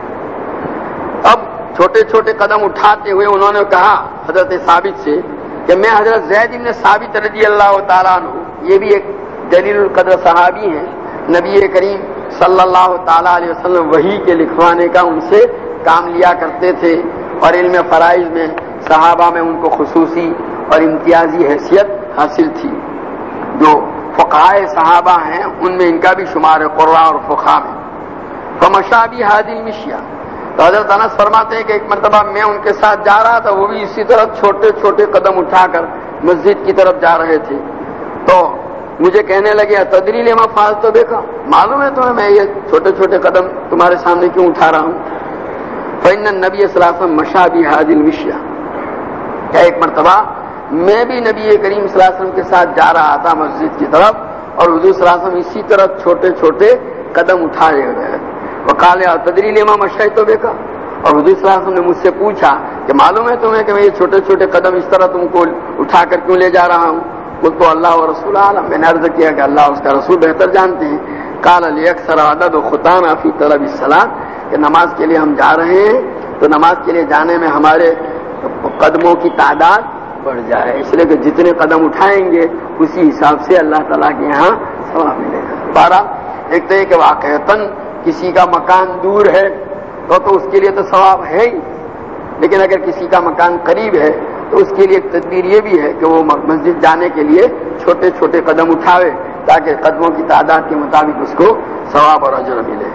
اب چھوٹے چھوٹے قدم اٹھاتے ہوئے انہوں نے کہا حضرت ثابت سے کہ میں حضرت زید بن ثابت رضی اللہ تعالیٰ عنہ، یہ بھی ایک جلیل القدر صحابی ہیں، نبی کریم صلی اللہ تعالیٰ علیہ وسلم وحی کے لکھوانے کا ان سے کام لیا کرتے تھے، اور علم فرائض میں صحابہ میں ان کو خصوصی اور امتیازی حیثیت حاصل تھی. جو فقہائے صحابہ ہیں ان میں ان کا بھی شمار ہے قرا اور فقہا میں. فمشا بھی حادی مشیا. تو حضرت انس فرماتے ہیں کہ ایک مرتبہ میں ان کے ساتھ جا رہا تھا, وہ بھی اسی طرح چھوٹے چھوٹے قدم اٹھا کر مسجد کی طرف جا رہے تھے. تو مجھے کہنے لگے تدری لما فعلت تو دیکھا, معلوم ہے تمہیں میں یہ چھوٹے چھوٹے قدم تمہارے سامنے کیوں اٹھا رہا ہوں؟ فإن النبی صلی اللہ علیہ وسلم مشا بهذه المشية. کیا ایک مرتبہ میں بھی نبی کریم صلی اللہ علیہ وسلم کے ساتھ جا رہا تھا مسجد کی طرف, اور حضور صلی اللہ علیہ وسلم اسی طرح چھوٹے چھوٹے قدم اٹھائے ہوئے. وقال تدری لما مشيت بك, اور حضور صلی اللہ علیہ وسلم نے مجھ سے پوچھا کہ معلوم ہے تمہیں کہ میں یہ چھوٹے چھوٹے قدم اس طرح تم کو اٹھا کر کیوں لے جا رہا ہوں؟ قلت اللہ و رسول عالم, میں نے عرض کیا کہ اللہ اس کا رسول بہتر جانتے ہیں. قال لیکثر عدد خطانا فی طلب الصلاۃ, کہ نماز کے لیے ہم جا رہے ہیں تو نماز کے لیے جانے میں ہمارے قدموں کی تعداد بڑھ جائے, اس لیے کہ جتنے قدم اٹھائیں گے اسی حساب سے اللہ تعالیٰ کے یہاں ثواب ملے گا. بارہ ایک تو یہ کہ واقعتاً کسی کا مکان دور ہے تو اس کے لیے تو ثواب ہے ہی, لیکن اگر کسی کا مکان قریب ہے تو اس کے لیے ایک تدبیر یہ بھی ہے کہ وہ مسجد جانے کے لیے چھوٹے چھوٹے قدم اٹھاوے تاکہ قدموں کی تعداد کے مطابق اس کو ثواب اور اجر ملے.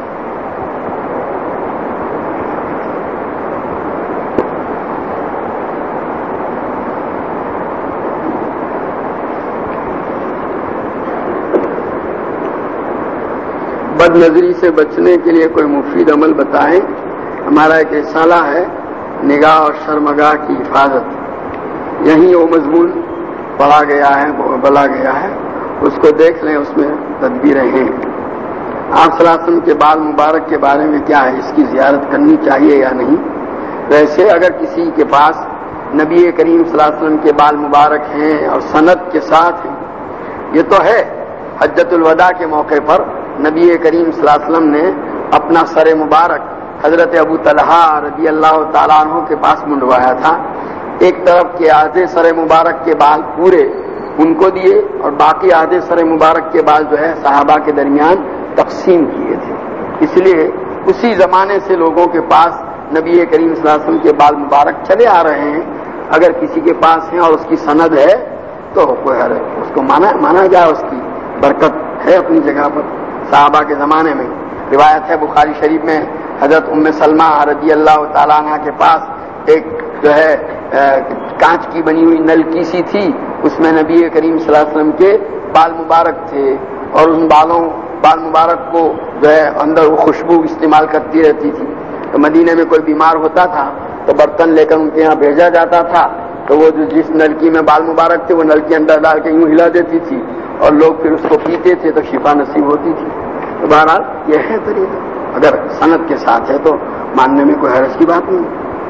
بد نظری سے بچنے کے لیے کوئی مفید عمل بتائیں. ہمارا ایک رسالہ ہے نگاہ اور شرمگاہ کی حفاظت, یہیں وہ مضمون پڑھا گیا ہے بلا گیا ہے, اس کو دیکھ لیں, اس میں تدبیریں ہیں. آپ صلی اللہ علیہ وسلم کے بال مبارک کے بارے میں کیا ہے, اس کی زیارت کرنی چاہیے یا نہیں؟ ویسے اگر کسی کے پاس نبی کریم صلی اللہ علیہ وسلم کے بال مبارک ہیں اور سند کے ساتھ ہیں, یہ تو ہے حجۃ الوداع کے موقع پر نبی کریم صلی اللہ علیہ وسلم نے اپنا سر مبارک حضرت ابو طلحہ رضی اللہ تعالیٰ عنہ کے پاس منڈوایا تھا. ایک طرف کے آدھے سر مبارک کے بال پورے ان کو دیے اور باقی آدھے سر مبارک کے بال جو ہے صحابہ کے درمیان تقسیم کیے تھے. اس لیے اسی زمانے سے لوگوں کے پاس نبی کریم صلی اللہ علیہ وسلم کے بال مبارک چلے آ رہے ہیں. اگر کسی کے پاس ہیں اور اس کی سند ہے تو کوئی اس کو مانا جائے, اس کی برکت ہے اپنی جگہ پر. صحابہ کے زمانے میں روایت ہے بخاری شریف میں, حضرت ام سلمہ رضی اللہ تعالیٰ عنہ کے پاس ایک جو ہے کانچ کی بنی ہوئی نلکی سی تھی, اس میں نبی کریم صلی اللہ علیہ وسلم کے بال مبارک تھے, اور ان بال مبارک کو جو ہے اندر وہ خوشبو استعمال کرتی رہتی تھی. تو مدینے میں کوئی بیمار ہوتا تھا تو برتن لے کر ان کے یہاں بھیجا جاتا تھا, تو وہ جس نلکی میں بال مبارک تھے وہ نلکی اندر ڈال کے یوں ہلا دیتی تھی اور لوگ پھر اس کو پیتے تھے تو شفا نصیب ہوتی تھی. تو بہرحال یہ ہے طریقہ, اگر سند کے ساتھ ہے تو ماننے میں کوئی حرج کی بات نہیں.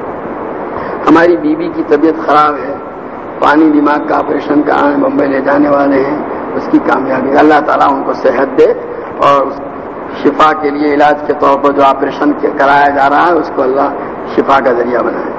ہماری بیوی کی طبیعت خراب ہے, پانی دماغ کا آپریشن کرانے بمبئی لے جانے والے ہیں, اس کی کامیابی اللہ تعالیٰ ان کو صحت دے اور شفا کے لیے علاج کے طور پر جو آپریشن کرایا جا رہا ہے اس کو اللہ شفا کا ذریعہ بنائے.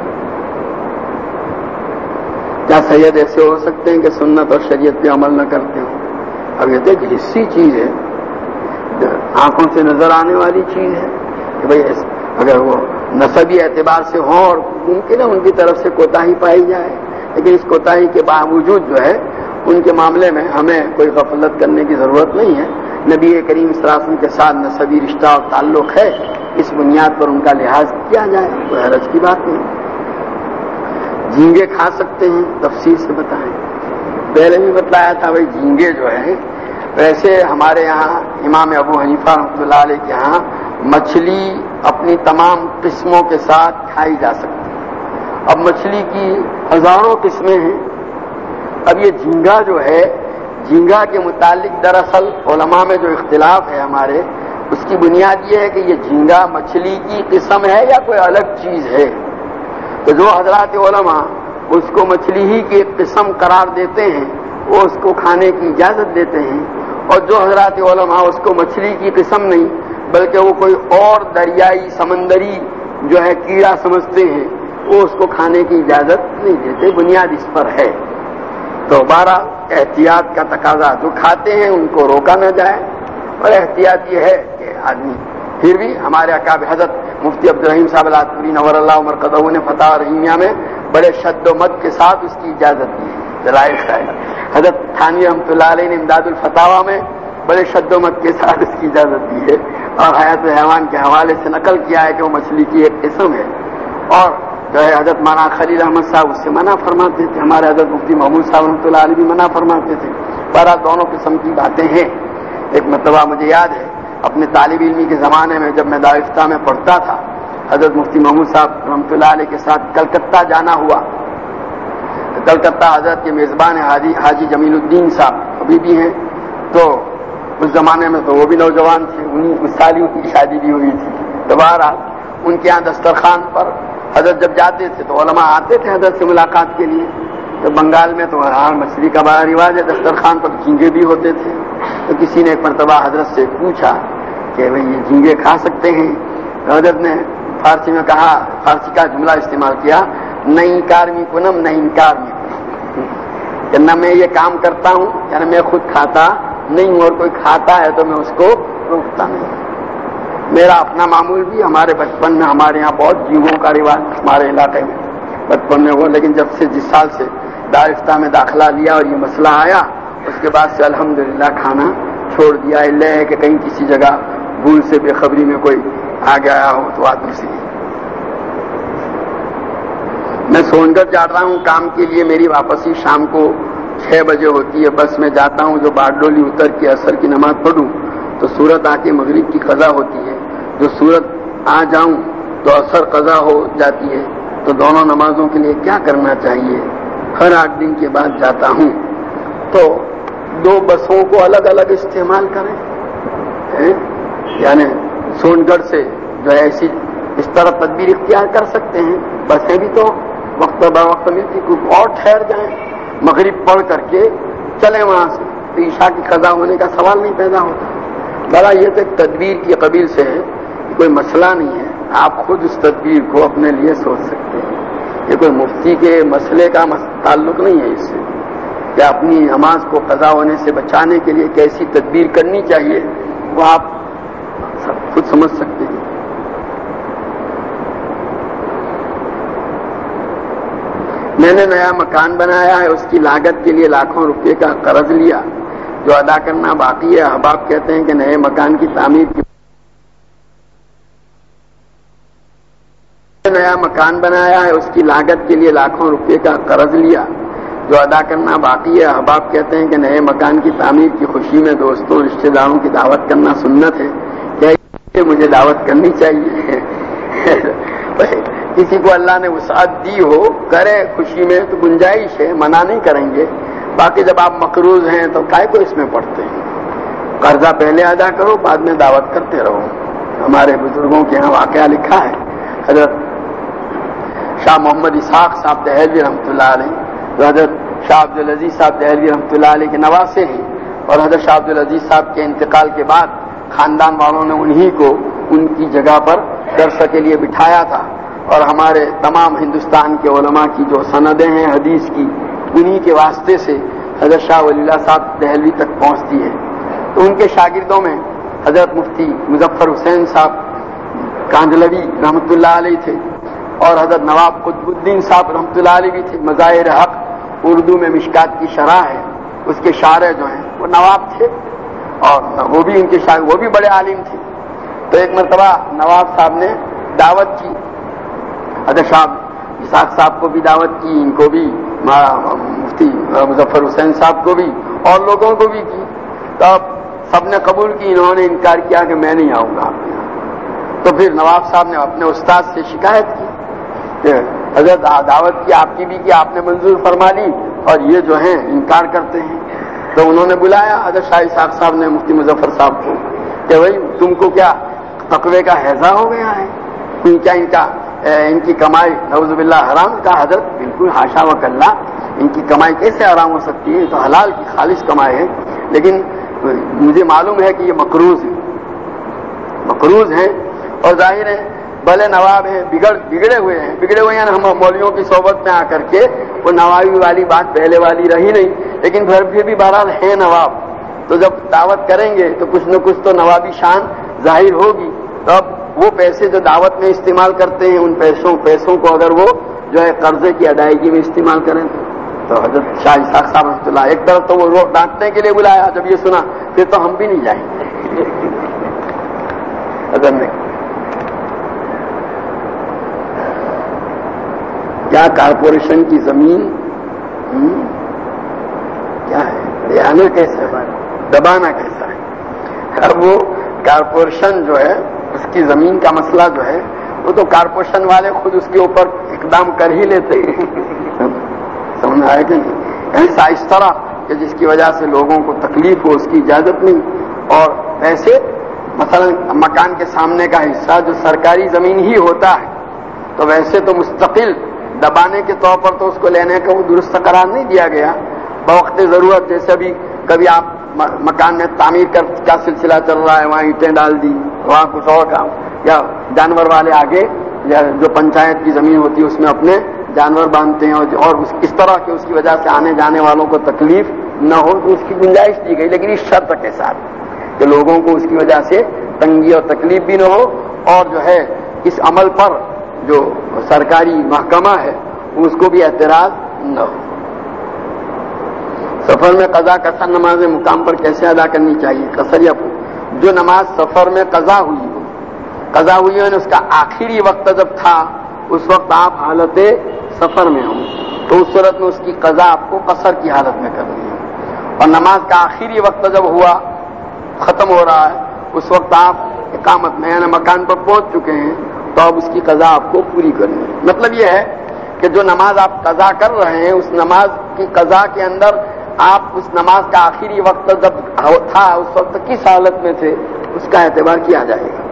کیا سید ایسے ہو سکتے ہیں کہ سنت اور شریعت پہ عمل نہ کرتے ہوں؟ اب یہ تو ایک حصی چیز ہے, آنکھوں سے نظر آنے والی چیز ہے کہ بھئی اگر وہ نسبی اعتبار سے ہوں اور ممکن ہے ان کی طرف سے کوتاہی پائی جائے, لیکن اس کوتاہی کے باوجود جو ہے ان کے معاملے میں ہمیں کوئی غفلت کرنے کی ضرورت نہیں ہے. نبی کریم صلی اللہ علیہ وسلم کے ساتھ نسبی رشتہ اور تعلق ہے, اس بنیاد پر ان کا لحاظ کیا جائے, کوئی حرج کی بات نہیں. جھینگے کھا سکتے ہیں؟ تفصیل سے بتائیں. پہلے بھی بتلایا تھا بھائی جھینگے جو ہے, ویسے ہمارے یہاں امام ابو حنیفہ رحمۃ اللہ علیہ کے یہاں مچھلی اپنی تمام قسموں کے ساتھ کھائی جا سکتی ہے. اب مچھلی کی ہزاروں قسمیں ہیں. اب یہ جھینگا جو ہے, جھینگا کے متعلق دراصل علماء میں جو اختلاف ہے ہمارے, اس کی بنیاد یہ ہے کہ یہ جھینگا مچھلی کی قسم ہے یا کوئی الگ چیز ہے. تو جو حضرات علماء اس کو مچھلی ہی کی ایک قسم قرار دیتے ہیں وہ اس کو کھانے کی اجازت دیتے ہیں, اور جو حضرات علماء اس کو مچھلی کی قسم نہیں بلکہ وہ کوئی اور دریائی سمندری جو ہے کیڑا سمجھتے ہیں وہ اس کو کھانے کی اجازت نہیں دیتے. بنیاد اس پر ہے. تو 12 احتیاط کا تقاضا, جو کھاتے ہیں ان کو روکا نہ جائے, اور احتیاط یہ ہے کہ آدمی پھر بھی ہمارے اکابر حضرت مفتی عبدالرحیم صاحب العطوری نور اللہ مرقدہ نے فتح رحیمیہ میں بڑے شد و مد کے ساتھ اس کی اجازت دی ہے. دلائل قائل. حضرت تھانوی رحمۃ اللہ علیہ نے امداد الفتاوی میں بڑے شد و مت کے ساتھ اس کی اجازت دی ہے اور حیات الحیوان کے حوالے سے نقل کیا ہے کہ وہ مچھلی کی ایک قسم ہے. اور جو ہے حضرت مولانا خلیل احمد صاحب اس سے منع فرماتے تھے, ہمارے حضرت مفتی محمود صاحب رحمۃ اللہ علیہ بھی منع فرماتے تھے. بہرحال دونوں قسم کی باتیں ہیں. ایک مرتبہ مجھے یاد ہے اپنے طالب علمی کے زمانے میں جب میں دارالفتہ میں پڑھتا تھا, حضرت مفتی محمود صاحب رحمۃ اللہ علیہ کے ساتھ کلکتہ جانا ہوا. کلکتہ حضرت کے میزبان حاجی جمیل الدین صاحب ابھی بھی ہیں, تو اس زمانے میں تو وہ بھی نوجوان تھے, اس سال ہی ان کی شادی بھی ہوئی تھی. دوبارہ ان کے یہاں دسترخوان پر حضرت جب جاتے تھے تو علماء آتے تھے حضرت سے ملاقات کے لیے. تو بنگال میں تو ہر مچھلی کا بڑا رواج ہے, دسترخوان پر جھینگے بھی ہوتے تھے. تو کسی نے ایک مرتبہ حضرت سے پوچھا کہ بھئی یہ جھینگے کھا سکتے ہیں؟ تو حضرت نے فارسی میں کہا, فارسی کا جملہ استعمال کیا, نہیں کارمی کنم نہیں انکار میں کنم, کہ نہ میں یہ کام کرتا ہوں یعنی میں خود کھاتا نہیں ہوں اور کوئی کھاتا ہے تو میں اس کو روکتا نہیں. میرا اپنا معمول بھی ہمارے بچپن میں ہمارے یہاں بہت جھینگوں کا رواج ہمارے علاقے میں بچپن میں ہوا, لیکن جب سے جس سال سے دارالفتہ میں داخلہ لیا اور یہ مسئلہ آیا اس کے بعد سے الحمدللہ کھانا چھوڑ دیا. اللہ ہے کہ کہیں کسی جگہ بھول سے بے خبری میں کوئی آ گیا ہو تو آدمی سے. میں سونگڑ جا رہا ہوں کام کے لیے, میری واپسی شام کو 6 بجے ہوتی ہے. بس میں جاتا ہوں, جو باڈولی اتر کے عصر کی نماز پڑھوں تو سورت آ کے مغرب کی قضا ہوتی ہے. جو سورت آ جاؤں تو عصر قضا ہو جاتی ہے. تو دونوں نمازوں کے لیے کیا کرنا چاہیے؟ ہر 8 دن کے بعد جاتا ہوں تو 2 بسوں کو الگ الگ استعمال کریں. یعنی سونگڑ سے جو ہے ایسی اس طرح تدبیر اختیار کر سکتے ہیں. بسیں بھی تو وقت بوقت ملتی, کچھ اور ٹھہر جائیں, مغرب پڑھ کر کے چلیں وہاں سے, تو عشاء کی قضا ہونے کا سوال نہیں پیدا ہوتا. بڑا یہ تو ایک تدبیر کی قبیل سے ہے, کوئی مسئلہ نہیں ہے. آپ خود اس تدبیر کو اپنے لیے سوچ سکتے ہیں. یہ کوئی مفتی کے مسئلے کا تعلق نہیں ہے اس سے کہ اپنی نماز کو قضا ہونے سے بچانے کے لیے کیسی تدبیر کرنی چاہیے وہ آپ خود سمجھ سکتے ہیں. میں نے نیا مکان بنایا ہے, اس کی لاگت کے لیے لاکھوں روپے کا قرض لیا جو ادا کرنا باقی ہے. احباب کہتے ہیں کہ نئے مکان کی تعمیر کی نیا مکان بنایا ہے, اس کی لاگت کے لیے لاکھوں روپے کا قرض لیا جو ادا کرنا باقی ہے. احباب کہتے ہیں کہ نئے مکان کی تعمیر کی خوشی میں دوستوں رشتہ داروں کی دعوت کرنا سنت ہے, کیا مجھے دعوت کرنی چاہیے؟ کسی کو اللہ نے وسعت دی ہو کرے خوشی میں تو گنجائش ہے, منع نہیں کریں گے. باقی جب آپ مقروض ہیں تو کائے کو اس میں پڑتے ہیں؟ قرضہ پہلے ادا کرو, بعد میں دعوت کرتے رہو. ہمارے بزرگوں کے یہاں واقعہ لکھا ہے. حضرت شاہ محمد اسحاق صاحب دہلوی رحمۃ اللہ علیہ جو حضرت شاہ عبدالعزیز صاحب دہلوی رحمۃ اللہ علیہ کے نواسے ہیں, اور حضرت شاہ عبدالعزیز صاحب کے انتقال کے بعد خاندان والوں نے انہی کو ان کی جگہ پر درس کے لیے بٹھایا تھا. اور ہمارے تمام ہندوستان کے علماء کی جو سندیں ہیں حدیث کی, انہی کے واسطے سے حضرت شاہ ولی اللہ صاحب دہلوی تک پہنچتی ہے. تو ان کے شاگردوں میں حضرت مفتی مظفر حسین صاحب کاندھلوی رحمۃ اللہ علیہ تھے, اور حضرت نواب قطب الدین صاحب رحمۃ اللہ علیہ بھی تھے. مظاہر حق اردو میں مشکات کی شرح ہے, اس کے شارح جو ہیں وہ نواب تھے, اور وہ بھی ان کے وہ بھی بڑے عالم تھے. تو ایک مرتبہ نواب صاحب نے دعوت کی, حضرت شاہ اسحاق صاحب کو بھی دعوت کی, ان کو بھی, مفتی مظفر حسین صاحب کو بھی, اور لوگوں کو بھی کی. تو اب سب نے قبول کی, انہوں نے انکار کیا کہ میں نہیں آؤں گا آپ کے یہاں. تو پھر نواب صاحب نے اپنے استاد سے شکایت کی کہ حضرت دعوت کی آپ کی بھی کی, آپ نے منظور فرما لی, اور یہ جو ہیں انکار کرتے ہیں. تو انہوں نے بلایا حضرت شاہ اسحاق صاحب نے مفتی مظفر صاحب کو کہ بھائی تم کو کیا تقوی کا ہیضہ ہو گیا ہے؟ کیا ان کی کمائی نعوذ باللہ حرام؟ کا حضرت بالکل حاشا وکلا, ان کی کمائی کیسے حرام ہو سکتی ہے؟ تو حلال کی خالص کمائی ہے. لیکن مجھے معلوم ہے کہ یہ مقروض ہیں, اور ظاہر ہے بھلے نواب ہیں, بگڑے ہوئے ہیں. ہم مولیوں کی صحبت میں آ کر کے وہ نوابی والی بات پہلے والی رہی نہیں, لیکن پھر بھی بہرحال ہے نواب. تو جب دعوت کریں گے تو کچھ نہ کچھ تو نوابی شان ظاہر ہوگی. تو اب وہ پیسے جو دعوت میں استعمال کرتے ہیں, ان پیسوں کو اگر وہ جو ہے قرضے کی ادائیگی میں استعمال کریں تو حضرت شاہ اسحاق صاحب رحمۃ اللہ ایک طرف تو وہ ڈانٹنے کے لیے بلایا، جب یہ سنا پھر تو ہم بھی نہیں جائیں گے. حضرت نے کیا کارپوریشن کی زمین کیا ہے، ریانا کیسا ہے، دبانا کیسا ہے. اب وہ کارپوریشن جو ہے اس کی زمین کا مسئلہ جو ہے وہ تو کارپوریشن والے خود اس کے اوپر اقدام کر ہی لیتے ہیں. سمجھ آئے کہ نہیں؟ ایسا اس طرح کہ جس کی وجہ سے لوگوں کو تکلیف ہو اس کی اجازت نہیں. اور ایسے مثلا مکان کے سامنے کا حصہ جو سرکاری زمین ہی ہوتا ہے تو ویسے تو مستقل دبانے کے طور پر تو اس کو لینے کا وہ درست قرار نہیں دیا گیا. بوقت ضرورت جیسے ابھی کبھی آپ مکان میں تعمیر کا سلسلہ چل رہا ہے، وہاں اینٹیں ڈال دی، وہاں کچھ اور کام، یا جانور والے آگے یا جو پنچایت کی زمین ہوتی ہے اس میں اپنے جانور باندھتے ہیں اور اس طرح کہ اس کی وجہ سے آنے جانے والوں کو تکلیف نہ ہو تو اس کی گنجائش دی گئی، لیکن اس شرط کے ساتھ کہ لوگوں کو اس کی وجہ سے تنگی اور تکلیف بھی نہ ہو اور جو ہے اس عمل پر جو سرکاری محکمہ ہے اس کو بھی اعتراض نہ ہو. سفر میں قضا قصر نماز مقام پر کیسے ادا کرنی چاہیے؟ قصر یا جو نماز سفر میں قضا ہوئی ہے اس کا آخری وقت جب تھا اس وقت آپ حالت سفر میں ہوں تو اس صورت میں اس کی قضا آپ کو قصر کی حالت میں کرنی ہے. اور نماز کا آخری وقت جب ہوا ختم ہو رہا ہے اس وقت آپ اقامت میں یعنی مکان پر پہنچ چکے ہیں تو اب اس کی قضا آپ کو پوری کرنی ہے. مطلب یہ ہے کہ جو نماز آپ قضا کر رہے ہیں اس نماز کی قضا کے اندر آپ اس نماز کا آخری وقت جب تھا اس وقت کس حالت میں تھے اس کا اعتبار کیا جائے گا.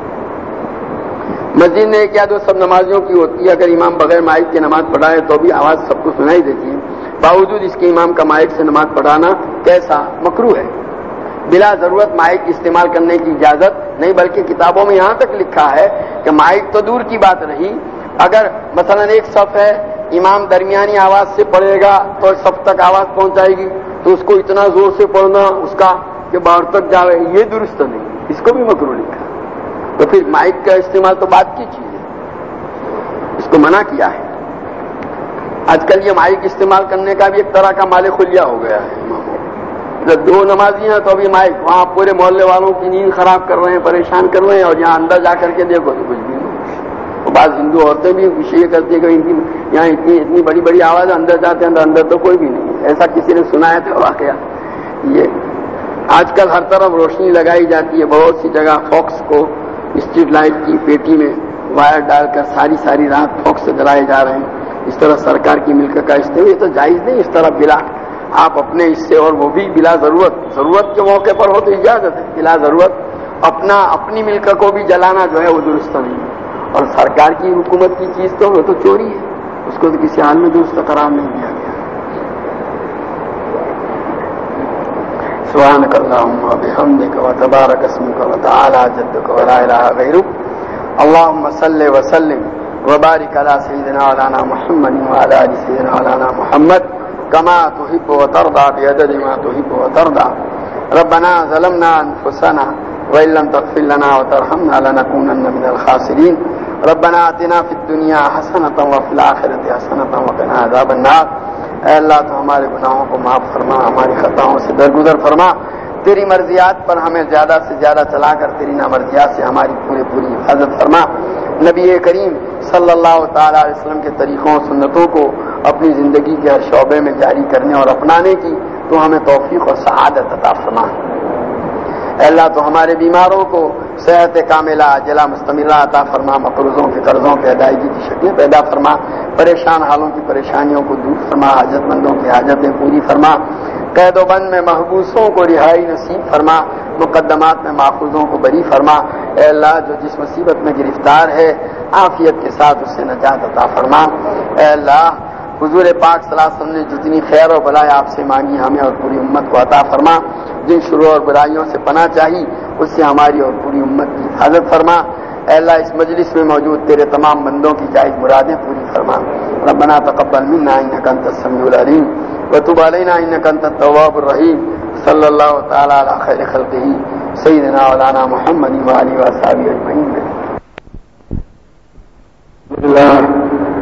مسجد میں کیا جو سب نمازیوں کی ہوتی ہے، اگر امام بغیر مائک کے نماز پڑھائے تو بھی آواز سب کو سنائی دیتی ہے، باوجود اس کے امام کا مائک سے نماز پڑھانا کیسا؟ مکروہ ہے. بلا ضرورت مائک استعمال کرنے کی اجازت نہیں، بلکہ کتابوں میں یہاں تک لکھا ہے کہ مائک تو دور کی بات رہی، اگر مثلا ایک صف ہے امام درمیانی آواز سے پڑھے گا تو صف تک آواز پہنچائے گی تو اس کو اتنا زور سے پڑھنا اس کا کہ باہر تک جاوے یہ درست نہیں، اس کو بھی مکروہ لکھا. تو پھر مائک کا استعمال تو بات کی چیز ہے، اس کو منع کیا ہے. آج کل یہ مائک استعمال کرنے کا بھی ایک طرح کا مال خلیہ ہو گیا ہے. جب دو نمازی ہیں تو ابھی مائک وہاں پورے محلے والوں کی نیند خراب کر رہے ہیں، پریشان کر رہے ہیں، اور یہاں اندر جا کر کے دیکھو تو کچھ بھی نہیں. بعض ہندو عورتیں بھی یہ کرتی ہیں کہ ان کی یہاں اتنی بڑی بڑی آواز اندر جاتے ہیں، اندر تو کوئی بھی نہیں. ایسا کسی نے سنایا تھا واقعہ. یہ آج کل ہر طرف روشنی لگائی جاتی ہے، بہت سی جگہ فوکس کو اسٹریٹ لائٹ کی پیٹی میں وائر ڈال کر ساری رات فوکس سے جلائے جا رہے ہیں. اس طرح سرکار کی ملک کا استعمال یہ تو جائز نہیں. اس طرح بلا آپ اپنے حصے اور وہ بھی بلا ضرورت کے موقع پر ہو تو اجازت ہے، بلا ضرورت اپنی ملک کو بھی جلانا جو ہے وہ درست نہیں ہے. اور سرکار کی حکومت کی چیز تو وہ تو چوری ہے، اس کو تو کسی حال میں درست قرار نہیں دیا گیا. سبحانک اللہم وبحمدک وتبارک اسمک وتعالی جدک ولا الہ غیرک. اللہم صلی وسلم وبارک علی سیدنا مولانا محمد وعلی آل سیدنا مولانا محمد کما تحب وترضى بعدد ما تحب وترضى. ربنا ظلمنا انفسنا وإن لم تغفر لنا وترحمنا لنكونن من الخاسرين. ربنا آتنا فی الدنیا حسنۃ وفی الآخرۃ حسنۃ وقنا عذاب النار. اے اللہ تو ہمارے گناہوں کو معاف فرما، ہماری خطاؤں سے درگزر فرما، تیری مرضیات پر ہمیں زیادہ سے زیادہ چلا کر تیری نامرضیات سے ہماری پوری حفاظت فرما. نبی کریم صلی اللہ تعالی علیہ وسلم کے طریقوں اور سنتوں کو اپنی زندگی کے ہر شعبے میں جاری کرنے اور اپنانے کی تو ہمیں توفیق اور سعادت عطا فرما. اے اللہ تو ہمارے بیماروں کو صحت کاملہ عاجلہ مستمرہ عطا فرما، مقروضوں کے قرضوں کے ادائیگی کی شکلیں پیدا فرما، پریشان حالوں کی پریشانیوں کو دور فرما، حاجت مندوں کی حاجتیں پوری فرما، قید و بند میں محبوسوں کو رہائی نصیب فرما، مقدمات میں ماخوذوں کو بری فرما. اے اللہ جو جس مصیبت میں گرفتار ہے عافیت کے ساتھ اس سے نجات عطا فرما. اے اللہ حضور پاک صلی اللہ علیہ وسلم نے جتنی خیر و بلائی آپ سے مانگی ہمیں اور پوری امت کو عطا فرما. جن شرور اور برائیوں سے پناہ چاہی اس سے ہماری اور پوری امت کی حفاظت فرما. اے اللہ اس مجلس میں موجود تیرے تمام بندوں کی جائز مرادیں پوری فرما. ربنا تقبل منا انک انت السمیع العلیم وتب علینا انک انت التواب الرحیم. صلی اللہ تعالی علی خیر خلقہ سیدنا مولانا محمد وآلہ وصحبہ اجمعین.